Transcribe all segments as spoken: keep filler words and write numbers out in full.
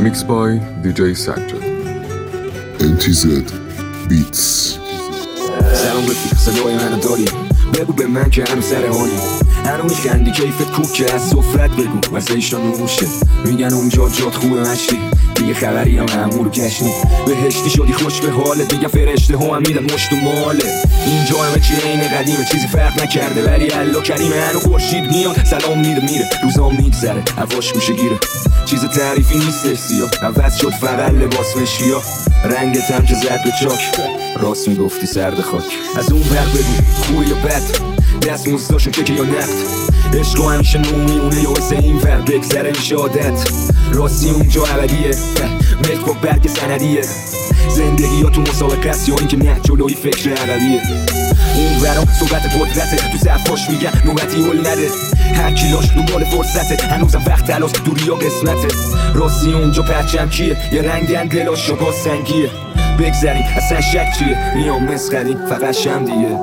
Remix by دی جی سجاد. ام تی زد بیتس. سلام رفیق، صدای منو داری؟ بگو به من که هنو سر حالی، هنو میخندی کیفت کوکه، از سفرت بگو واسه ایشان نوشه. میگن اونجا جات خوبه مشتی، دیگه خبری هم همون رو کشنی. بهشتی شدی خوش به حالت، دیگه فرشته ها هم میدن مشت و ماله. اینجا همه چی عین قدیمه، چیزی فرق نکرده ولی الله کریمه. هنو خورشید میاد سلام میده میره، روزام میگذره هواش گوشه گیره. چیز تعریفی نیستش سیاه، عوض شد فقط لباس مشیا. رنگت هم که زد به چاک، راست میگفتی سرد خاک. از اون بر بگو خوبه یا بد، دست موزداشون که یا نقد. عشق همیشه نومیونه یا واسه این ور بگذره میشه عادت. راستی اونجا ابدیه، ملک با برگ سندیه. زندگی ها تو مسابقه است یا اینکه نه جلوی فکر عقبیه. اون ورا صحبت قدرته، تو صفاش میگن نوبتی هل نده. هر کیلاش دنبال فرصته، هنوزم وقت تلاش دوری یا قسمته. راستی اونجا پرچم کیه، یه رنگن دلاش یا باز سنگیه. بگذاریم اصلا شک چیه، میام مسخریم فقط شم دیگه.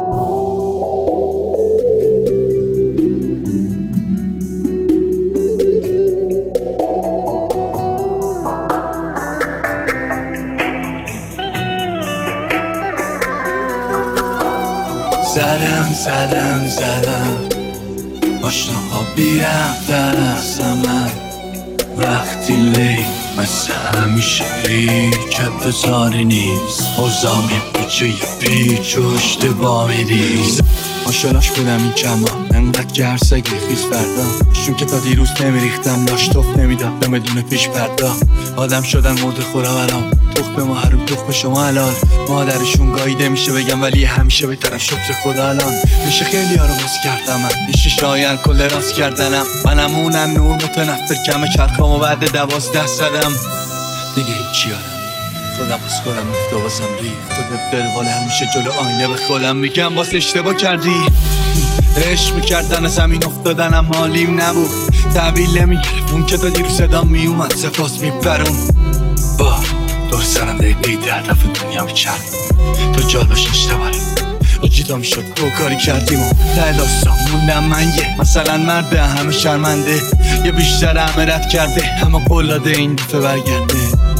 زدم زدم زدم آشناها بیرفتن از من. وقتی لی مثل همیشه هیچ انتظاری نیست. اوزامی بچه یه پیچ و اشتباه میدیز. آشناش بودم این چما انقدر گرسگی خیز فردا. شون که تا دیروز نمیریختم لاش توف نمیدم بدون پیش پردا. آدم شدن مرد خورا برام، تخم ما حروم تخم شما حلال. مادرشون گاییده میشه بگم ولی همیشه بهترم شکر خدا الان. میشه خیلی ها رو باز کردم من، میشه شاید کل راست کردنم. منم اونم نور متنفر کم چرخام و بعد دوازده زدم دیگه هیچی آدم. خودم بس خودم افته باسم ریخت. خودت دلوال همیشه جلو آینه به خودم میگم باز اشتباه کردی. عشق میکردن زمین افتادنم حالیم نبود. تحویل نمیگرفت اون که تا دیرو صدام میومد سپاس میبرون. با دور سرم دقیقی در دفع دنیا میچرد. تو جالباش اشتباره اجیدا میشد تو کاری کردیم و ته داستان موندم من یه مثلا مرد همه شرمنده. یه بیشتر همه رد کرده همه قلاده این دفعه برگرده.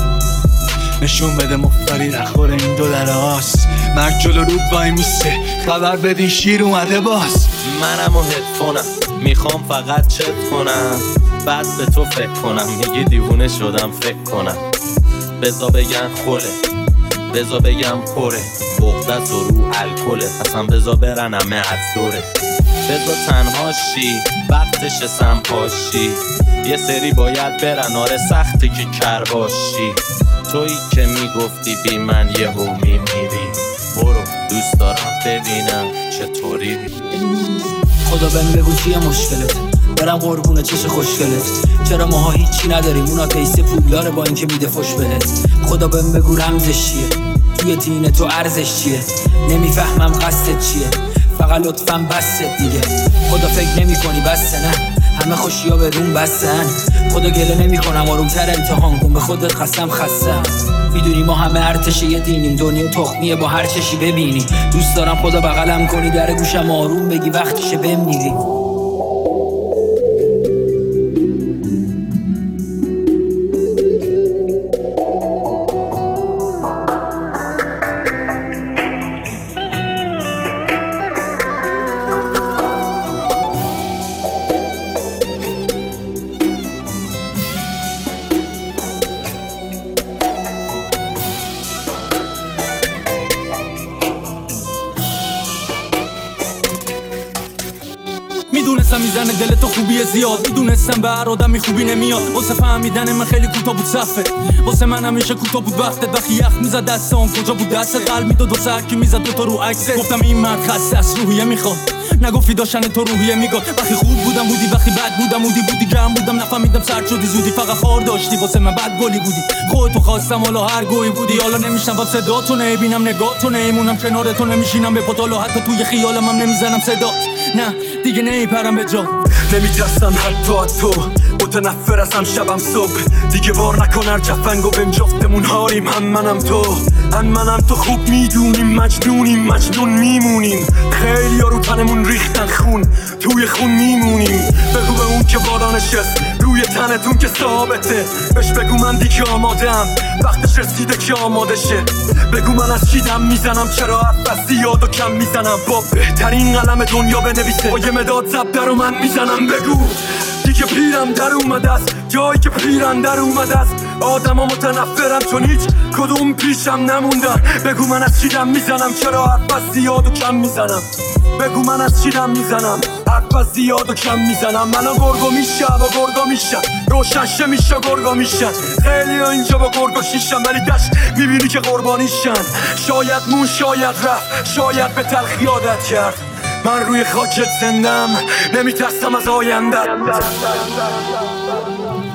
نشون بده مفتاری نخور این دو در هاست. مرد جلو رود وای میسته خبر بدین شیر اومده باز. منم و هدفونم میخوام فقط چت کنم، بعد به تو فکر کنم. میگی دیوونه شدم فکر کنم. بزا بگن خوله، بزا بگم پره، بغدت و رو الکله. اصلا بزا برن همه از دوره. بزا تنهاشی وقتش سمپاشی. یه سری باید برن آره سختی که کر باشی. تویی که میگفتی بی من یه هو میمیری. برو دوست دارم ببینم چطوری. خدا بهم بگو چیه مشکلت، برم قربونه چش خوشگلت. چرا ماها هیچی نداریم اونا تیسه پولداره با اینکه میده فش بهت. خدا بهم بگو رمزش چیه، توی دین تو ارزش چیه. نمیفهمم قصدت چیه، فقط لطفاً بست دیگه. خدا فکر نمی کنی بسته نه، همه خوشی ها بدون بستن. خدا گله نمی کنم آرومتر امتحان کن، به خودت قسم خستم. میدونی ما همه ارتش یه دینیم، دنیا تخمیه با هر چشی ببینی. دوست دارم خدا بغلم کنی در گوشم آروم بگی وقتشه بمیری. میدونستم میزنه دل تو خوبیه زیاد. میدونستم به هر آدمی خوبی نمیاد. واسه فهمیدن من خیلی کوتاه بود صفه، واسه من همیشه کوتاه بود وقتت. وقتی یخ میزد دستام کجا بود دستت. قلب میداد و سرکی میزد دو تا رو عکست. گفتم این مرد خسته از روحیه میخواد، نگفتی داشتن تو روحیه میگاد. وقتی خوب بودم بودی، وقتی بد بودم بودی بودی. گرم بودم نفهمیدم سرد شدی زودی. فقط خار داشتی واسه من بد گلی بودی. خودتو خواستم حالا هر گویی بودی. حالا نمیشنم با صداتو، نمیبینم نگاهتو، نمیمونم کنارتو، نمیشینم به پاتالو. حتی توی خیالم هم نمیزنم صدات. نه دیگه نمیپرم به جا. نمیترسم حتی از تو، متنفر ازم شبم صبح. دیگه بار نکن هر جفنگو بهم جفتمون هاریم. هم منم تو هم منم تو خوب میدونیم مجنونیم مجنون میمونیم. خیلی ها رو تنمون ریختن خون، توی خون میمونیم. بگو به اون که بالا نشست روی روی تنتون که ثابته. بهش بگو من دیگه آمادم، وقتش رسیده که آماده شه. بگو من از چی دم میزنم، چرا حرف زیاد و کم میزنم. با بهترین قلم دنیا بنویسه، با یه مداد زبده رو من میزنم. بگو دیگه پیرم در اومده است، جایی که پیرم در اومده است. آدم ها متنفرم چون هیچ کدوم پیشم نموندن. بگو من از چی دم میزنم، چرا حرف زیاد و کم میزنم. بگو من از چی دم میزنم، حرف زیاد و کم میزنم. منو گرگو میشه و گرگو میشن، روشنشه میشه گرگو میشن. خیلی ها اینجا با گرگو شیشن، ولی دشت میبینی که قربانیشن. شاید مون شاید رفت، شاید به تلخی عادت کرد. من روی خاکت زندم، نمیترسم از آینده.